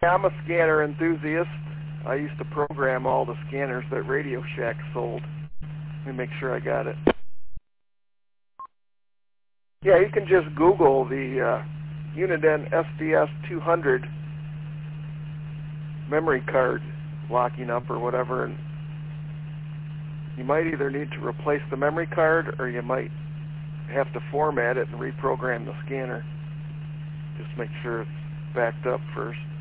I'm a scanner enthusiast. I used to program all the scanners that Radio Shack sold. Let me make sure I got it. Yeah, you can just Google the Uniden SDS 200 memory card locking up or whatever, and you might either need to replace the memory card or you might have to format it and reprogram the scanner. Just make sure it's backed up first.